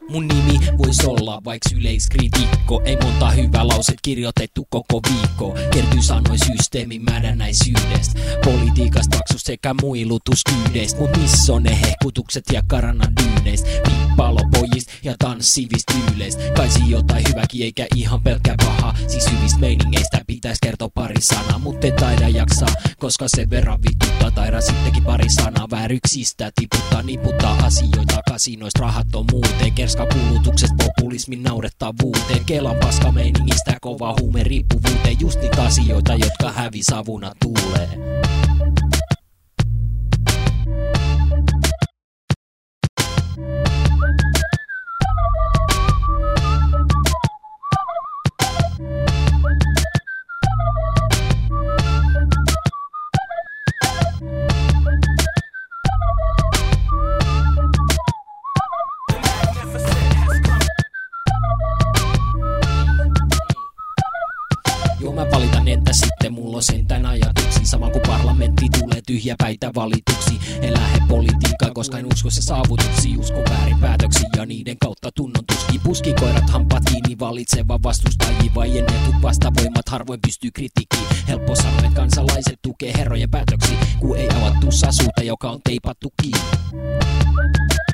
Mun nimi vois olla vaiks yleiskriitikko. Ei monta hyvää lauset kirjoitettu koko viikko. Kertyy sanoin systeemin määränäisyydestä, politiikasta, taksus sekä muilutuskyydeistä. Mut missä on ne hehkutukset ja karanan dyyneistä, vippalopojista ja tanssivista tyyleistä. Kaisi jotain hyväkin eikä ihan pelkkää paha. Siis hyvistä meiningeistä pitäis kertoa pari sanaa, mut ei taida jaksaa, koska sen verran vituttaa. Taida sittenkin pari sanaa vääryksistä tiputtaa, niputtaa asioita kasinoista rahattomuuteen, kerskakulutuksesta populismin naurettavuuteen, Kelan paskameiningistä kova huumeriippuvuuteen. Just niitä asioita, jotka hävi savuna tuuleen. Joo, mä valitan, entä sitten mulla on sentään ajatuksia. Sama kun parlamentti tulee tyhjäpäitä valituksi. En lähde politiikkaan, koska en usko se saavutuksi. Usko väärin päätöksiin ja niiden kautta tunnon tuski. Puskikoirat hampaat kiinni valitseva vastustaji. Vaiennetut vastavoimat harvoin pystyy kritiikkiin. Helppo sanoa, että kansalaiset tukee herrojen päätöksiä, kun ei avattu sasuuta, joka on teipattu kiinni.